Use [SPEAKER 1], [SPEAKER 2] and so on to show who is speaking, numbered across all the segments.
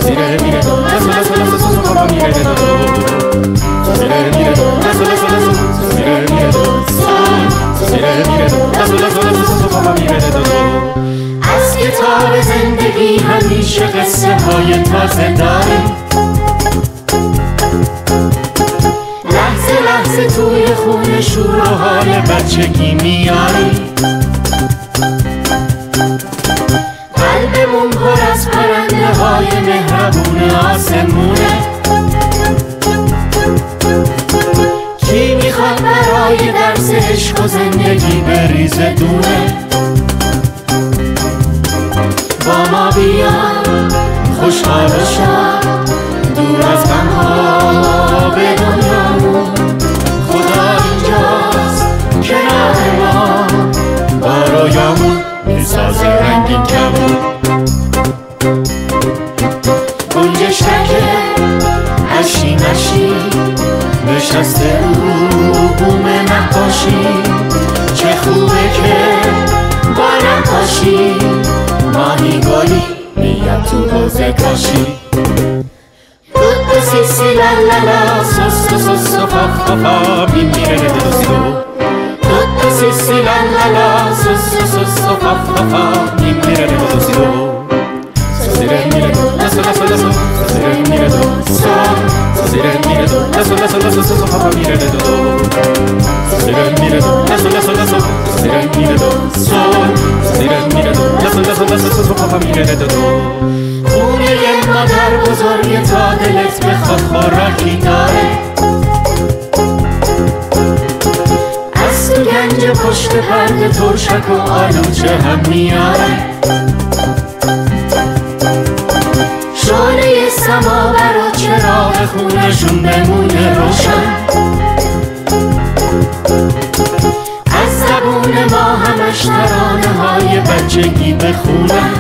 [SPEAKER 1] از کتاب زندگی همیشه قصه های تازه داری، لحظه لحظه توی خون شور و حال بچگی میاری. قلبمون پر از پرنده های مهربون آسمونه. کی میخواد برای درس عشق و زندگی بریزه دونه؟ با ما بیا خوشحال و شاد، دور از غم‌ها به دنیامون. خدا اینجاست کنار ما، با رویامون میسازه رنگین کمون. گنجشکه اشی مشی نشسته رو بوم نقاشی. چه خوبه که با نقاشی ماهی گلی میاد تو حوضه کاشی. توتو سیسی لالالا سوسو سوسو فافافا میمیره دوستو. توتو سیسی لالالا سوسو سوسو فافافا میمیره دوستو. سوسیره میره دو لسو لسو لسو، سوسیره میره دو سو، سوسیره میره دو لسو لسو لسو سوسو فافا میره دو. سوسیره میره دو لسو لسو لسو، سوسیره میره دو سو، سوسیره میره دو لسو لسو لسو سوسو فافا میره دو. خونه مادر بزرگ تا دلت بخواد خوراکی داره. از تو گنج پشت پرده ترشک و آلوچه هم میاره. شعله سماور و چراغ خونشون بمونه روشن. از زبون ما همش ترانه های بچگی بخونن.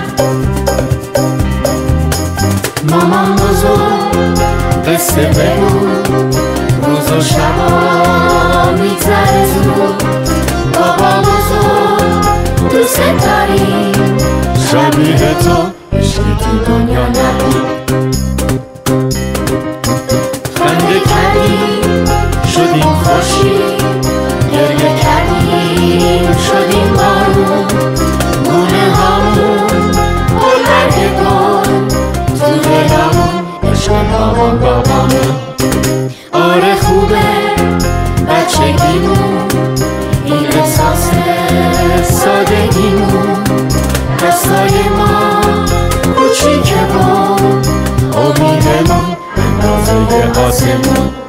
[SPEAKER 1] مامان بزرگ قصه بگو، روز و شبا میگذره زود. بابا بزرگ دوست داریم، شبیه تو عشقی تو دنیا نبود. خنده کردیم شدیم خورشید، گریه کردیم شدیم بارون. گونه هامون گلبرگ گل تو دلمون، عشق مامان بابامون. آره خوبه بچگیمون، این احساس سادگیمون. دستای ما کوچیکه بود، امیدمون اندازه آسمون.